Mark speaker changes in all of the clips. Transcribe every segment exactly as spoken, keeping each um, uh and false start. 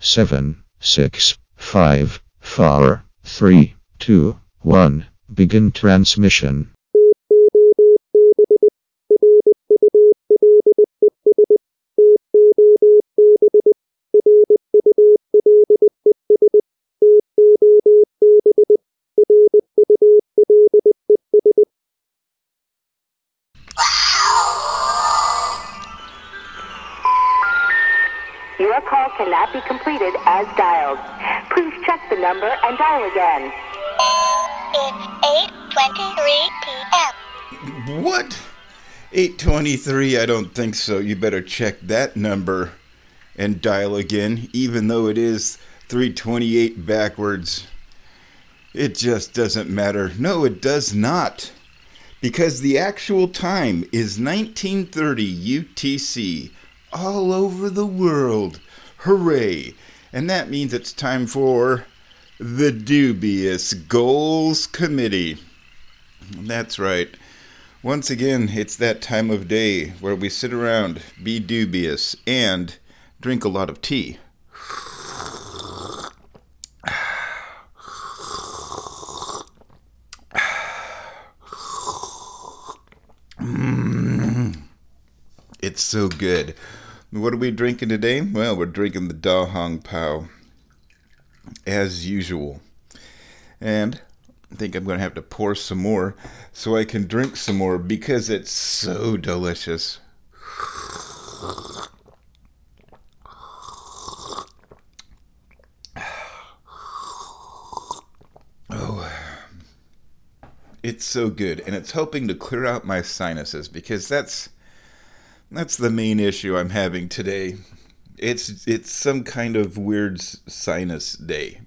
Speaker 1: seven, six, five, four, three, two, one. Begin transmission.
Speaker 2: Your call cannot be completed as dialed. Please check the number and dial again.
Speaker 3: It's eight twenty-three p.m.
Speaker 4: What? eight twenty-three? I don't think so. You better check that number and dial again, even though it is three twenty-eight backwards. It just doesn't matter. No, it does not. Because the actual time is nineteen thirty U T C all over the world. Hooray! And that means it's time for the Dubious Goals Committee. That's right. Once again, it's that time of day where we sit around, be dubious, and drink a lot of tea. Mm, it's so good. What are we drinking today? Well, we're drinking the Da Hong Pao, as usual. And I think I'm going to have to pour some more so I can drink some more because it's so delicious. Oh, it's so good. And it's helping to clear out my sinuses because that's that's the main issue I'm having today. It's it's some kind of weird sinus day.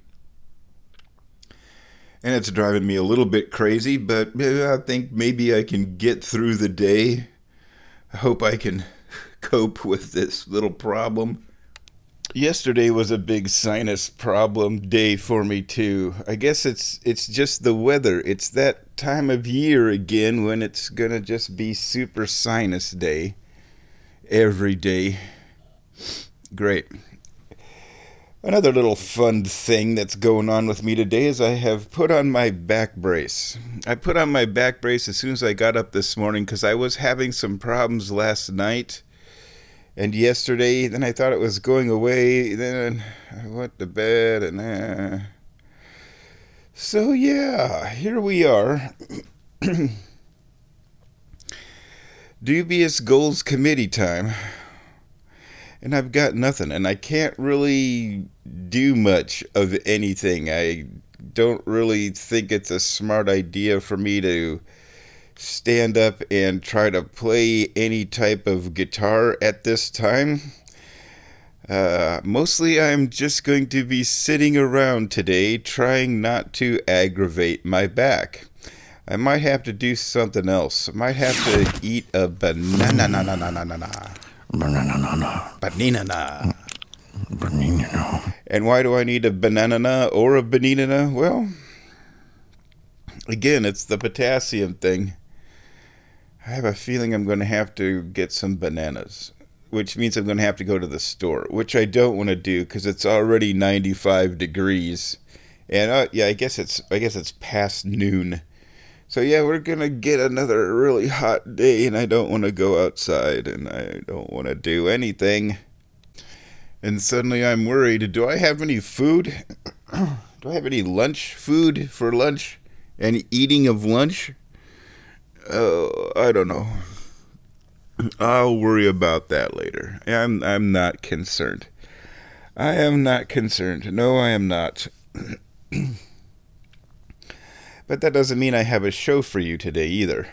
Speaker 4: And it's driving me a little bit crazy, but I think maybe I can get through the day. I hope I can cope with this little problem. Yesterday was a big sinus problem day for me too. I guess it's it's just the weather. It's that time of year again when it's gonna just be super sinus day every day. Great. Another little fun thing that's going on with me today is I have put on my back brace. I put on my back brace as soon as I got up this morning because I was having some problems last night and yesterday. Then I thought it was going away. Then I went to bed and uh... so yeah, here we are. Dubious Goals Committee time. And I've got nothing, and I can't really do much of anything. I don't really think it's a smart idea for me to stand up and try to play any type of guitar at this time. Uh, mostly I'm just going to be sitting around today trying not to aggravate my back. I might have to do something else. I might have to eat a banana. Na, na, na, na, na, na.
Speaker 5: Banana.
Speaker 4: Banana.
Speaker 5: Banana.
Speaker 4: And why do I need a banana or a banana? Well, again, it's the potassium thing. I have a feeling I'm going to have to get some bananas, which means I'm going to have to go to the store, which I don't want to do because it's already ninety-five degrees. And uh, yeah, I guess it's I guess it's past noon. So yeah, we're going to get another really hot day, and I don't want to go outside, and I don't want to do anything. And suddenly I'm worried, do I have any food? Do I have any lunch food for lunch? Any eating of lunch? Oh, I don't know. I'll worry about that later. I'm I'm not concerned. I am not concerned. No, I am not. But that doesn't mean I have a show for you today either.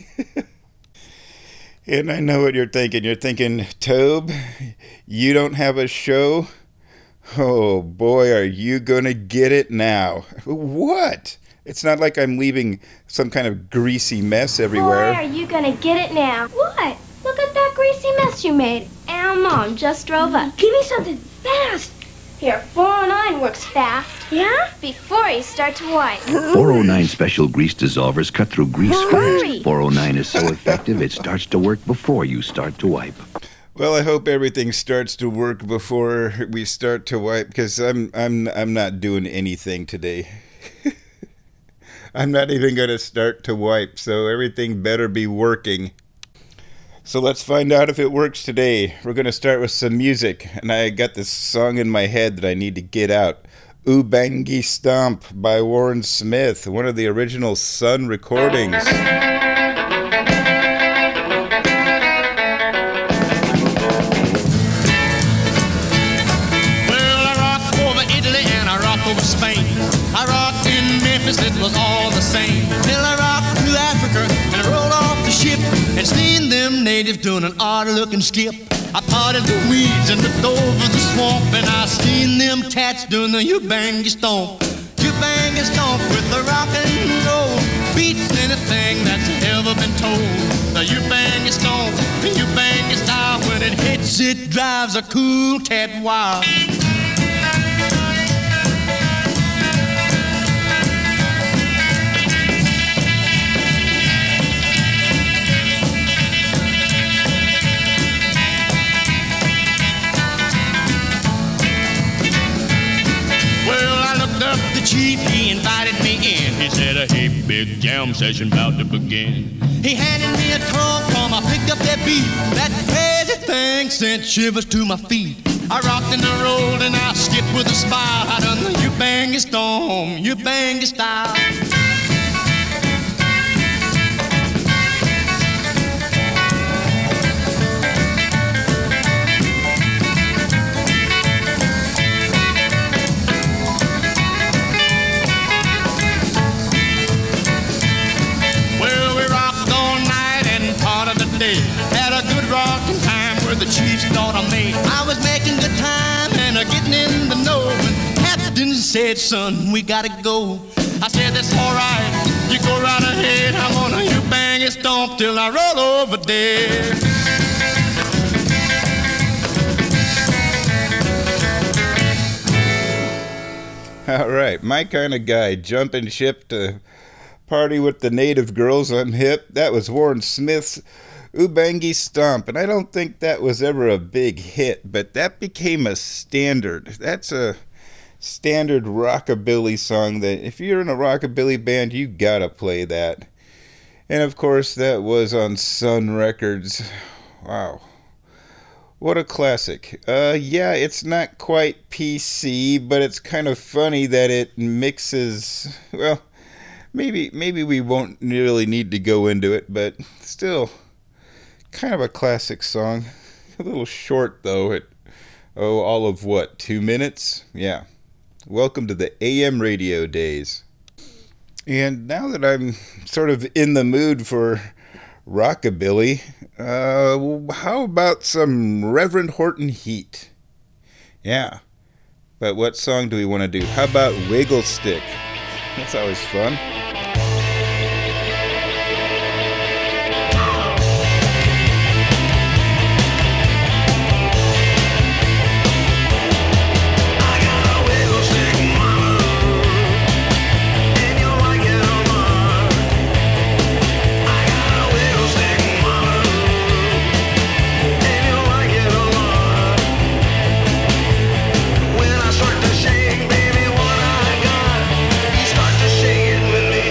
Speaker 4: And I know what you're thinking. You're thinking, Tobe, you don't have a show? Oh boy, are you gonna get it now. What? It's not like I'm leaving some kind of greasy mess everywhere.
Speaker 6: Boy, are you gonna get it now. What? Look at that greasy mess you made. Our Mom just drove up. Give me something fast. Here, four oh nine works fast. Yeah? Before you start to wipe.
Speaker 7: four oh nine Special Grease Dissolvers cut through grease
Speaker 6: Hurry.
Speaker 7: fast. four oh nine is so effective it starts to work before you start to wipe.
Speaker 4: Well, I hope everything starts to work before we start to wipe, because I'm I'm I'm not doing anything today. I'm not even going to start to wipe, so everything better be working. So let's find out if it works today. We're going to start with some music, and I got this song in my head that I need to get out. Ubangi Stomp by Warren Smith, one of the original Sun recordings.
Speaker 8: Over Spain, I rocked in Memphis, it was all the same. Till I rocked to Africa and I rolled off the ship and seen them natives doing an odd looking skip. I parted the weeds and looked over the swamp and I seen them cats doing the Ubangi Stomp. Ubangi Stomp with the rock and roll beats anything that's ever been told. The Ubangi Stomp, the Ubangi style, when it hits it drives a cool cat wild. The chief, he invited me in. He said, hey, big jam session about to begin. He handed me a tom-tom, I picked up that beat. That crazy thing sent shivers to my feet. I rocked and I rolled and I skipped with a smile. I done the Ubangi Stomp, Ubangi style. Had a good rockin' time where the chiefs thought I made. I was making good time and a getting in the know. And Captain said, son, we gotta go. I said, that's all right, you go right ahead. I'm gonna Ubangi Stomp till I roll over dead.
Speaker 4: All right, my kind of guy, jumping ship to party with the native girls. I'm hip. That was Warren Smith's Ubangi Stomp, and I don't think that was ever a big hit, but that became a standard. That's a standard rockabilly song that if you're in a rockabilly band, you gotta play that. And of course, that was on Sun Records. Wow. What a classic. Uh, yeah, it's not quite P C, but it's kind of funny that it mixes, well, maybe maybe we won't really need to go into it, but still, kind of a classic song. A little short, though, at, oh, all of what, two minutes? Yeah. Welcome to the A M radio days. And now that I'm sort of in the mood for rockabilly, uh, how about some Reverend Horton Heat? Yeah. But what song do we want to do? How about Wiggle Stick? That's always fun.
Speaker 9: When I start to shake, baby, what I got, you start to shake it with me.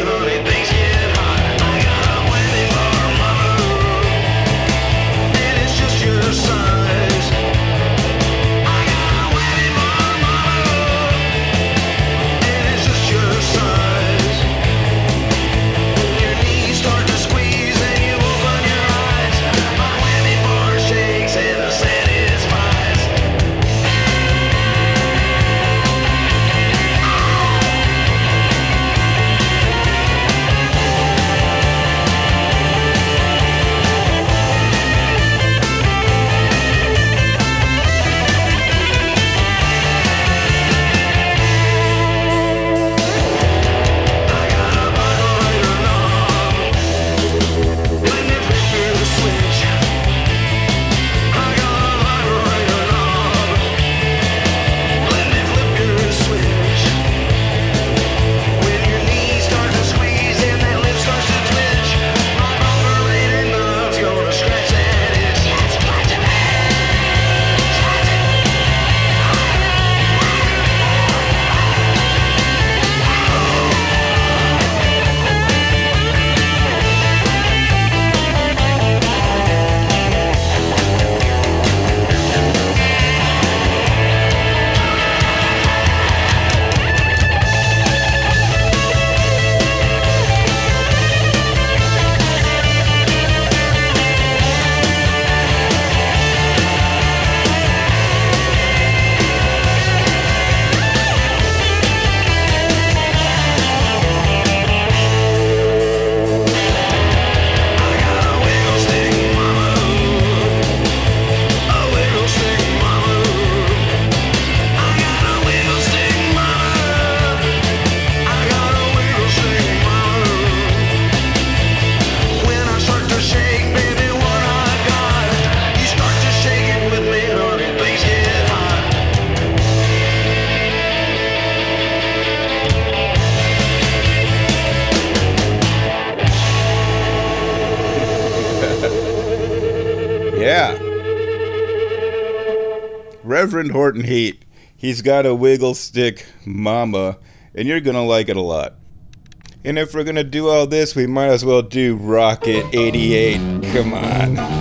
Speaker 4: Reverend Horton Heat. He's got a wiggle stick mama, and you're gonna like it a lot. And if we're gonna do all this, we might as well do Rocket eighty-eight. Come on.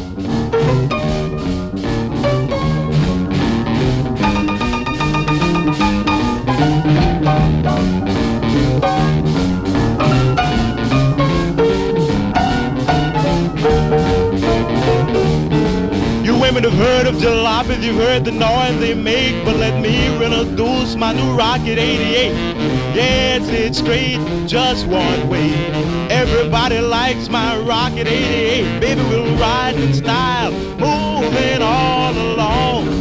Speaker 9: Women have heard of jalopies, you've heard the noise they make, but let me introduce my new Rocket eighty-eight. Yes, it's straight, just one way. Everybody likes my Rocket eighty-eight. Baby, we'll ride in style, moving all along.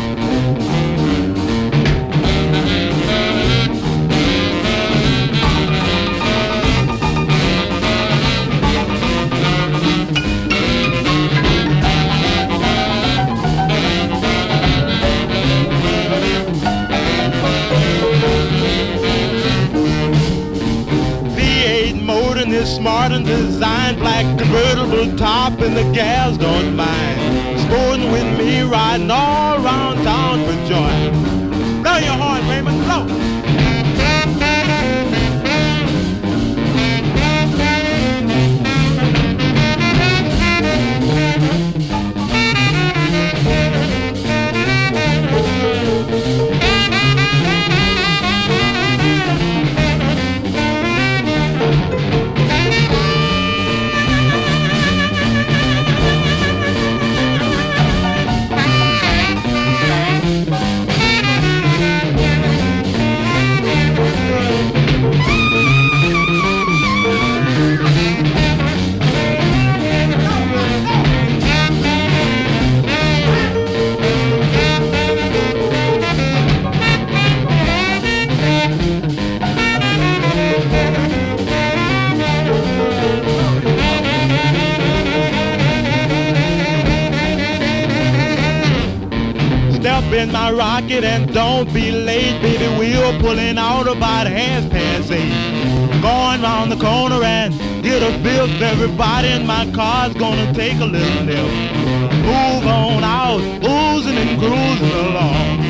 Speaker 9: Is smart and designed, black convertible top, and the gals don't mind sporting with me, riding all around town for joy. Blow your horn, Raymond, blow. In my rocket and don't be late, baby. We're pulling out about half past eight. Going round the corner and get a fifth. Everybody in my car's gonna take a little nip. Move on out, oozing and cruising along.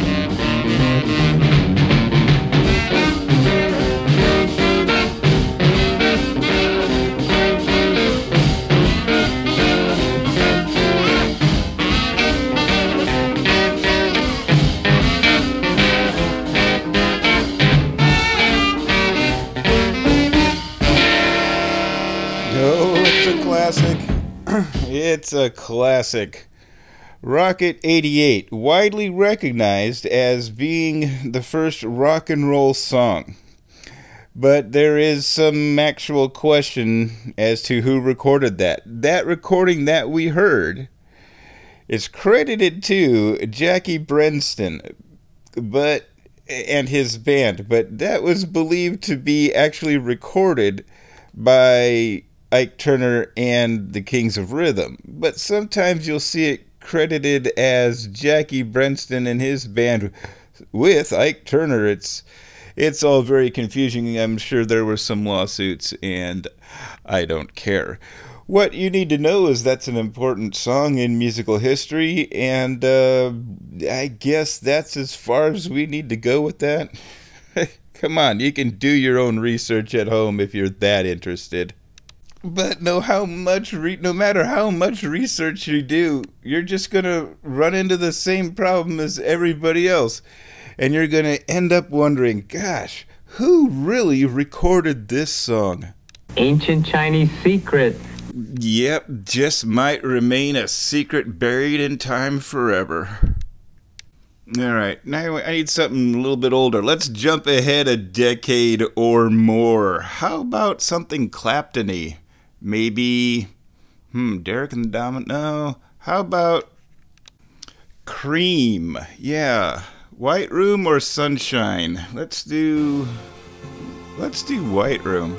Speaker 4: It's a classic. Rocket eighty-eight, widely recognized as being the first rock and roll song. But there is some actual question as to who recorded that. That recording that we heard is credited to Jackie Brenston, but and his band, but that was believed to be actually recorded by Ike Turner and the Kings of Rhythm. But sometimes you'll see it credited as Jackie Brenston and his band with Ike Turner. It's it's all very confusing. I'm sure there were some lawsuits, and I don't care. What you need to know is that's an important song in musical history, and uh, I guess that's as far as we need to go with that. Come on, you can do your own research at home if you're that interested. But no, how much re- no matter how much research you do, you're just going to run into the same problem as everybody else. And you're going to end up wondering, gosh, who really recorded this song?
Speaker 10: Ancient Chinese secret.
Speaker 4: Yep, just might remain a secret buried in time forever. All right, now I need something a little bit older. Let's jump ahead a decade or more. How about something Clapton-y? Maybe, hmm, Derek and the Dominant, no. How about Cream? Yeah, White Room or Sunshine? Let's do, let's do White Room.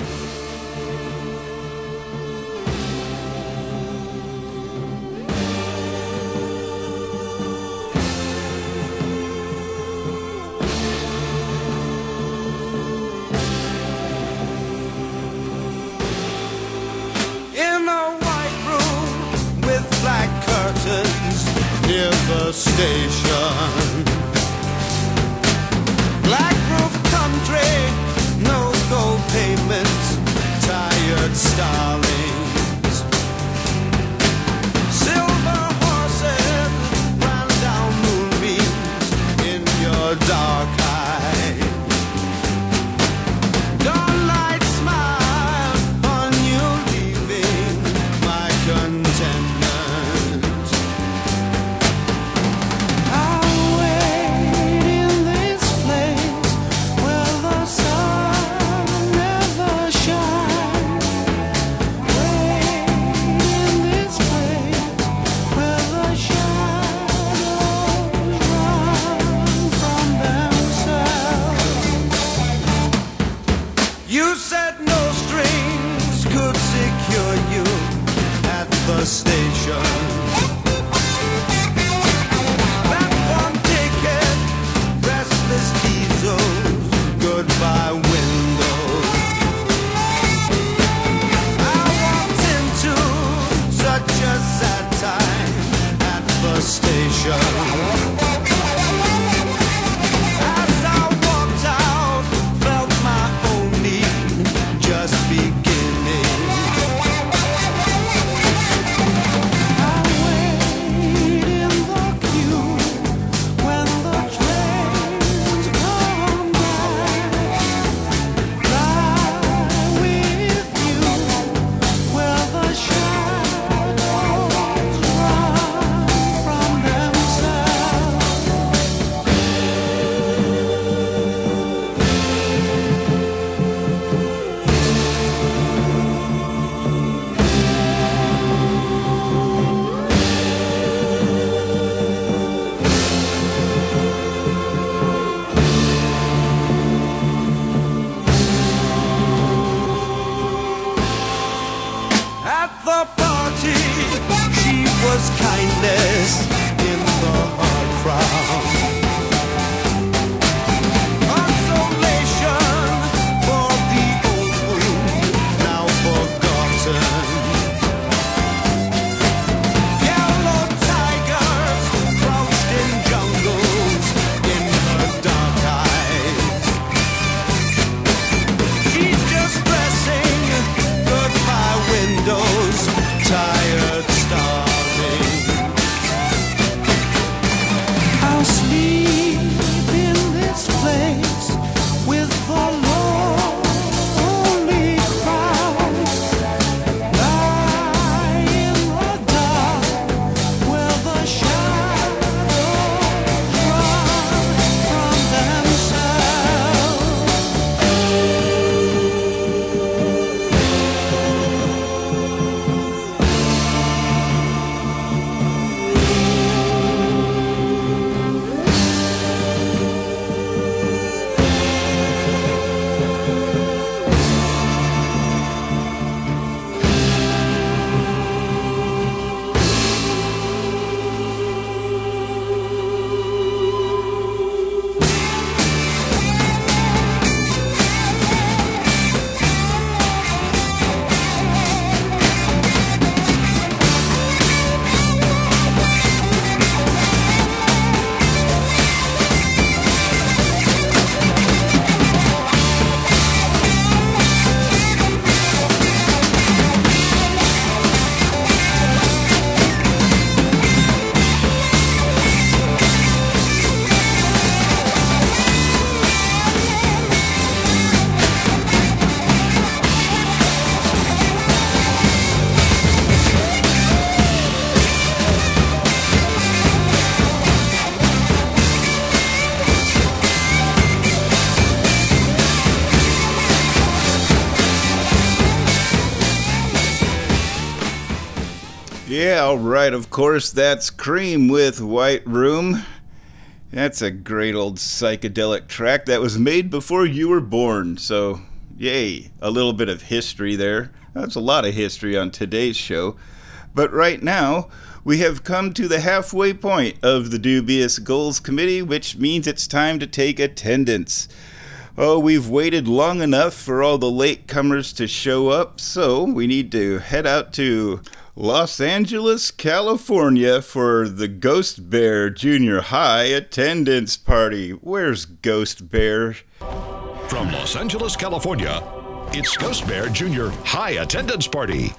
Speaker 8: Near the station,
Speaker 4: Yeah, all right, of course, that's Cream with White Room. That's a great old psychedelic track that was made before you were born, so yay, a little bit of history there. That's a lot of history on today's show. But right now, we have come to the halfway point of the Dubious Goals Committee, which means it's time to take attendance. Oh, we've waited long enough for all the latecomers to show up, so we need to head out to Los Angeles, California for the Ghost Bear Junior High attendance party. Where's Ghost Bear?
Speaker 11: From Los Angeles, California, it's Ghost Bear Junior High attendance party.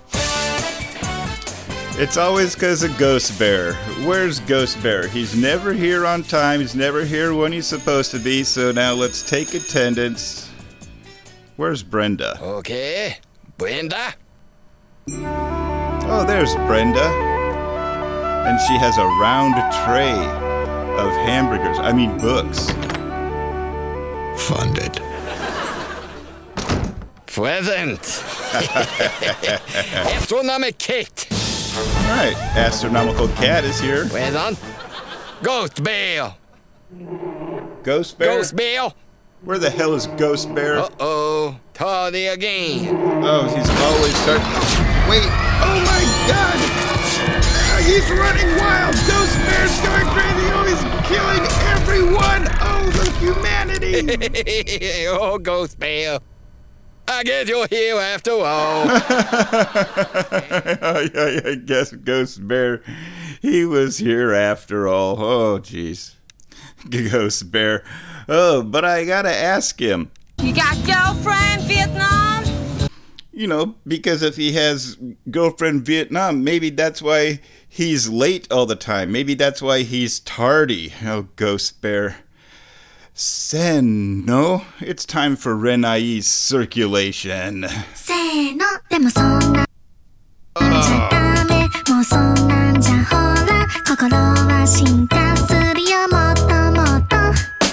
Speaker 4: It's always because of Ghost Bear. Where's Ghost Bear? He's never here on time. He's never here when he's supposed to be. So now let's take attendance. Where's Brenda?
Speaker 12: Okay, Brenda.
Speaker 4: Oh, there's Brenda. And she has a round tray of hamburgers. I mean, books.
Speaker 11: Funded.
Speaker 12: Present. Astronomical Kate.
Speaker 4: All right, Astronomical Cat is here.
Speaker 12: Present. Ghost Bear.
Speaker 4: Ghost Bear?
Speaker 12: Ghost Bear.
Speaker 4: Where the hell is Ghost Bear?
Speaker 12: Uh-oh, tardy again.
Speaker 4: Oh, he's always starting... Wait, oh my god! Uh, he's running wild! Ghost Bear's going crazy! Oh, he's killing everyone! Oh, the humanity!
Speaker 12: Oh, Ghost Bear. I guess you're here after all.
Speaker 4: I, I guess Ghost Bear, he was here after all. Oh, jeez. Ghost Bear. Oh, but I gotta ask him.
Speaker 13: You got girlfriend Vietnam?
Speaker 4: You know, because if he has girlfriend Vietnam, maybe that's why he's late all the time. Maybe that's why he's tardy. Oh, Ghost Bear. Sen, no? It's time for Renai's circulation.
Speaker 3: Say no, でもそんななんじゃダメ、もうそんなんじゃほら、心は進化するよもっともっと。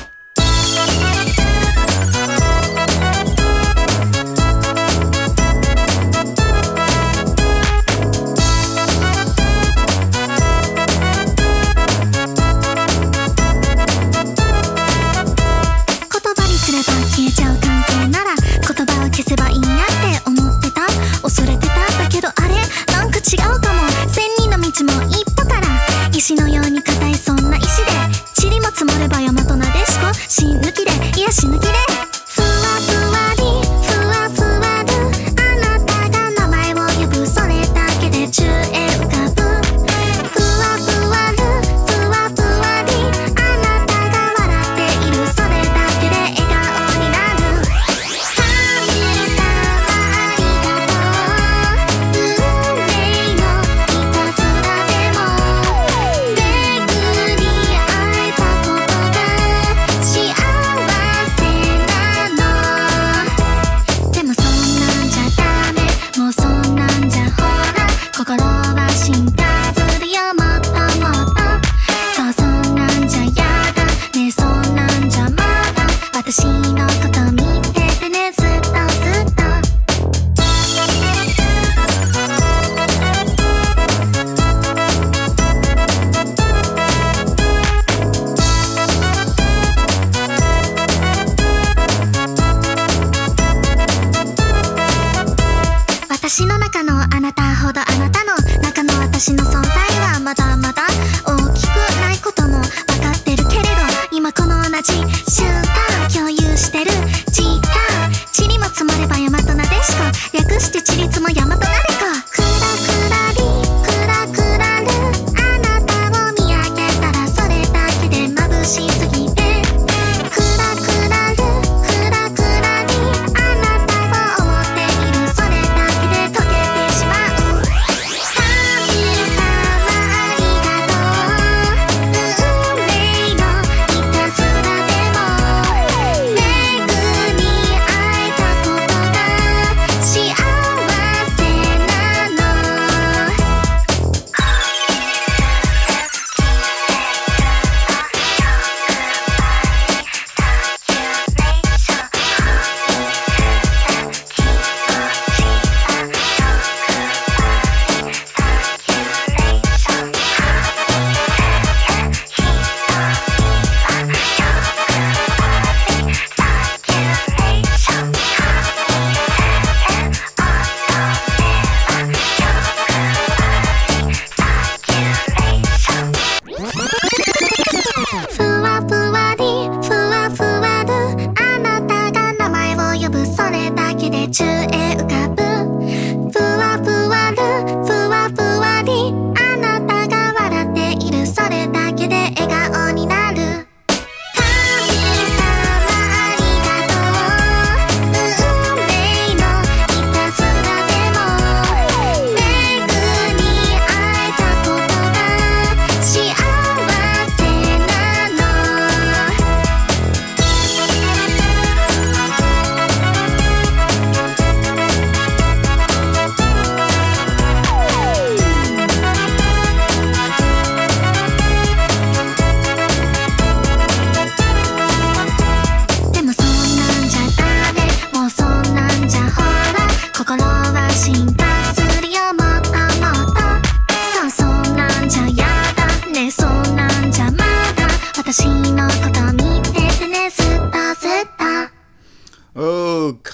Speaker 3: 消えちゃう関係なら言葉を消せばいいやって思ってた恐れてただけどあれなんか違うかも千人の道も一歩から石のように硬いそんな石で塵も積もれば大和なでしこ死ぬ気でいや死ぬ気でふわふわりふわふわるあなたが名前を呼ぶそれだけで宙へ浮かぶふわふわるふわふわりあなたが笑っているそれだけで笑顔心は進化するよもっともっとそうそんなんじゃやだねそんなんじゃまだ私のこと見ててねずっとずっと私の中のあなたほどあなたの中の私の存在はまだまだ大きくないことも分かってるけれど今この同じ瞬間共有してる時間塵も積もれば大和なでしこ略して塵積も大和なでこクラクラリクラクラルあなたを見上げたらそれだけで眩しすぎてクラクラルクラクラリあなたを思っているそれだけで溶けてしまう神様ありがとう運命のいたずらでも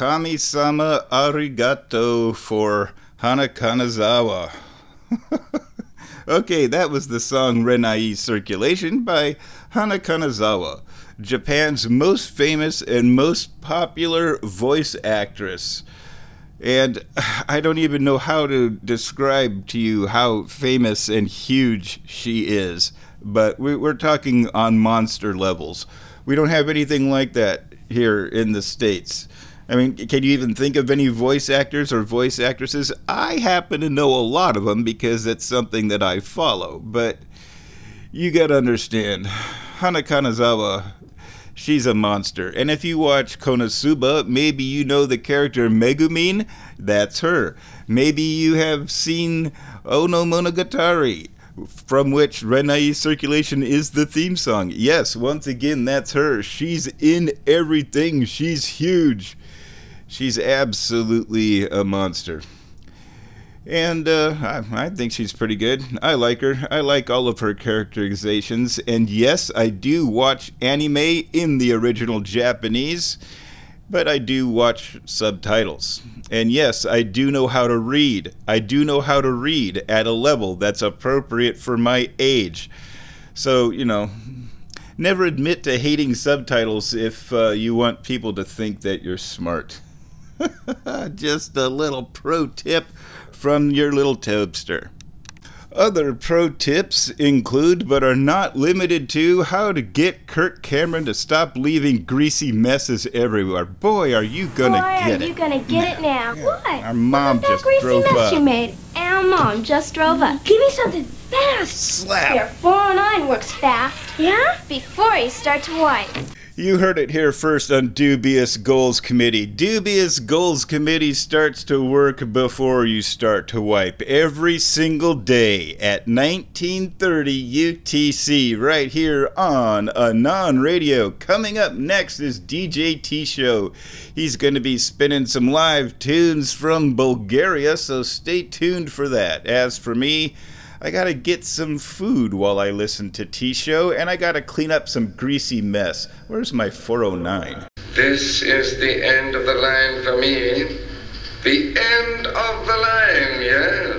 Speaker 4: Kami-sama arigato for Hana Kanazawa. Okay, that was the song Renai Circulation by Hana Kanazawa, Japan's most famous and most popular voice actress. And I don't even know how to describe to you how famous and huge she is, but we're talking on monster levels. We don't have anything like that here in the States. I mean, can you even think of any voice actors or voice actresses? I happen to know a lot of them because it's something that I follow, but you gotta understand, Hana Kanazawa, she's a monster. And if you watch Konosuba, maybe you know the character Megumin. That's her. Maybe you have seen Ono Monogatari, from which Renai Circulation is the theme song. Yes, once again, that's her. She's in everything. She's huge. She's absolutely a monster. And uh, I, I think she's pretty good. I like her. I like all of her characterizations. And yes, I do watch anime in the original Japanese, but I do watch subtitles. And yes, I do know how to read. I do know how to read at a level that's appropriate for my age. So, you know, never admit to hating subtitles if uh, you want people to think that you're smart. Just a little pro tip from your little Tobster. Other pro tips include, but are not limited to, how to get Kirk Cameron to stop leaving greasy messes everywhere. Boy, are you gonna
Speaker 6: Boy,
Speaker 4: get
Speaker 6: are
Speaker 4: it.
Speaker 6: you gonna get it now. What?
Speaker 4: Our mom
Speaker 6: Look at
Speaker 4: just
Speaker 6: that greasy
Speaker 4: drove
Speaker 6: mess
Speaker 4: up.
Speaker 6: you made. Our mom just drove up. Give me something fast.
Speaker 4: Slap.
Speaker 6: Your four oh nine works fast. Yeah? Before you start to wipe.
Speaker 4: You heard it here first on Dubious Goals Committee. Dubious Goals Committee starts to work before you start to wipe every single day at nineteen thirty U T C right here on Anon Radio. Coming up next is D J T-Show. He's going to be spinning some live tunes from Bulgaria, so stay tuned for that. As for me, I gotta get some food while I listen to T-Show, and I gotta clean up some greasy mess. Where's my four oh nine?
Speaker 14: This is the end of the line for me. The end of the line, yes.